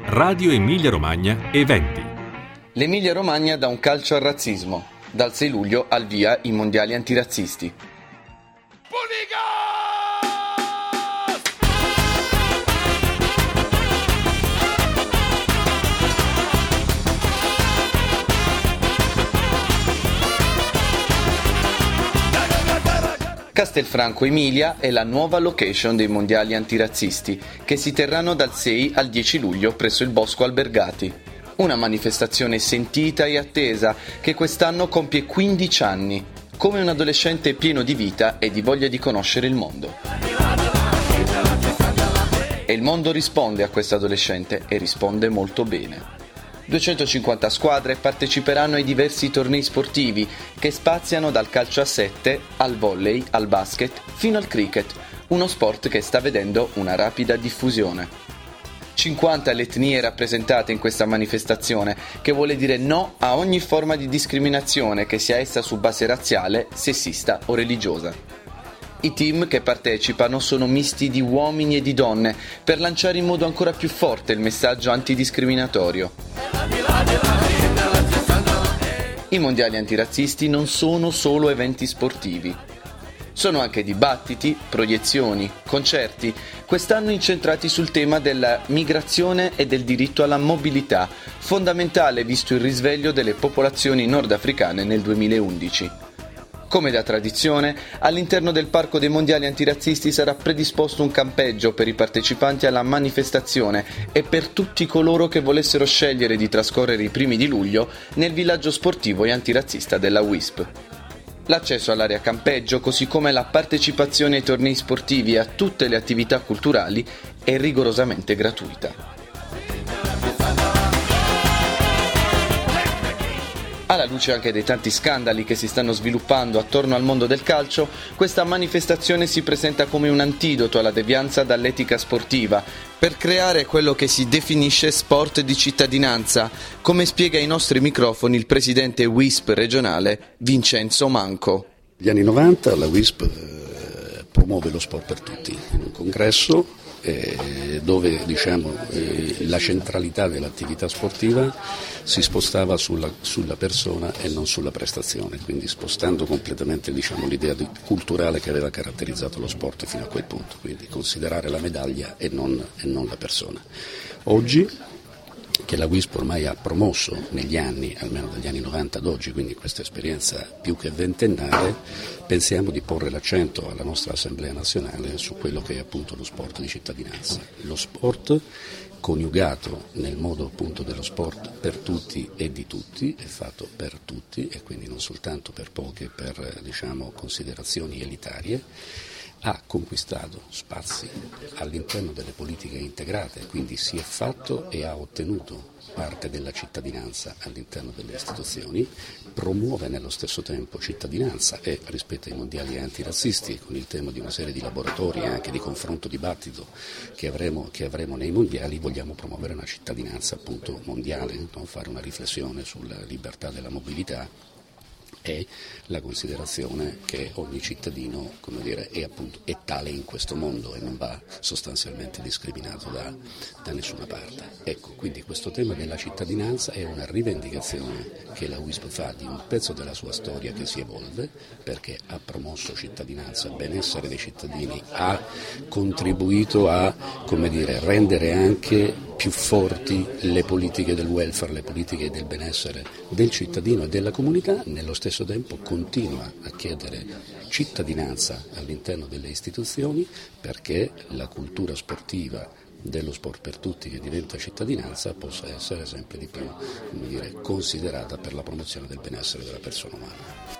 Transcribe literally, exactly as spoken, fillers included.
Radio Emilia Romagna Eventi. L'Emilia Romagna dà un calcio al razzismo. Dal sei luglio al via i mondiali antirazzisti. Castelfranco Emilia è la nuova location dei mondiali antirazzisti, che si terranno dal sei al dieci luglio presso il Bosco Albergati. Una manifestazione sentita e attesa che quest'anno compie quindici anni, come un adolescente pieno di vita e di voglia di conoscere il mondo. E il mondo risponde a questo adolescente e risponde molto bene. duecentocinquanta squadre parteciperanno ai diversi tornei sportivi che spaziano dal calcio a sette al volley, al basket, fino al cricket, uno sport che sta vedendo una rapida diffusione. cinquanta le etnie rappresentate in questa manifestazione, che vuole dire no a ogni forma di discriminazione, che sia essa su base razziale, sessista o religiosa. I team che partecipano sono misti di uomini e di donne per lanciare in modo ancora più forte il messaggio antidiscriminatorio. I mondiali antirazzisti non sono solo eventi sportivi. Sono anche dibattiti, proiezioni, concerti, quest'anno incentrati sul tema della migrazione e del diritto alla mobilità, fondamentale visto il risveglio delle popolazioni nordafricane nel duemilaundici. Come da tradizione, all'interno del Parco dei Mondiali Antirazzisti sarà predisposto un campeggio per i partecipanti alla manifestazione e per tutti coloro che volessero scegliere di trascorrere i primi di luglio nel villaggio sportivo e antirazzista della W I S P. L'accesso all'area campeggio, così come la partecipazione ai tornei sportivi e a tutte le attività culturali, è rigorosamente gratuita. Alla luce anche dei tanti scandali che si stanno sviluppando attorno al mondo del calcio, questa manifestazione si presenta come un antidoto alla devianza dall'etica sportiva, per creare quello che si definisce sport di cittadinanza, come spiega ai nostri microfoni il presidente W I S P regionale Vincenzo Manco. Negli anni novanta la W I S P eh, promuove lo sport per tutti, in un congresso eh, dove diciamo, eh, la centralità dell'attività sportiva si spostava sulla, sulla persona e non sulla prestazione, quindi spostando completamente diciamo, l'idea di, culturale che aveva caratterizzato lo sport fino a quel punto, quindi considerare la medaglia e non, e non la persona. Oggi, che la W I S P ormai ha promosso negli anni, almeno dagli anni novanta ad oggi, quindi questa esperienza più che ventennale, pensiamo di porre l'accento alla nostra Assemblea nazionale su quello che è appunto lo sport di cittadinanza. Lo sport coniugato nel modo appunto dello sport per tutti e di tutti, è fatto per tutti e quindi non soltanto per poche, per diciamo considerazioni elitarie, ha conquistato spazi all'interno delle politiche integrate, quindi si è fatto e ha ottenuto parte della cittadinanza all'interno delle istituzioni, promuove nello stesso tempo cittadinanza e rispetto ai mondiali antirazzisti con il tema di una serie di laboratori e anche di confronto dibattito che avremo, che avremo nei mondiali, vogliamo promuovere una cittadinanza appunto mondiale, no? Fare una riflessione sulla libertà della mobilità e la considerazione che ogni cittadino come dire, è, appunto, è tale in questo mondo e non va sostanzialmente discriminato da, da nessuna parte. Ecco, quindi questo tema della cittadinanza è una rivendicazione che la W I S P fa di un pezzo della sua storia che si evolve, perché ha promosso cittadinanza, benessere dei cittadini, ha contribuito a come dire, rendere anche più forti le politiche del welfare, le politiche del benessere del cittadino e della comunità, nello stesso tempo continua a chiedere cittadinanza all'interno delle istituzioni perché la cultura sportiva dello sport per tutti che diventa cittadinanza possa essere sempre di più come dire, considerata per la promozione del benessere della persona umana.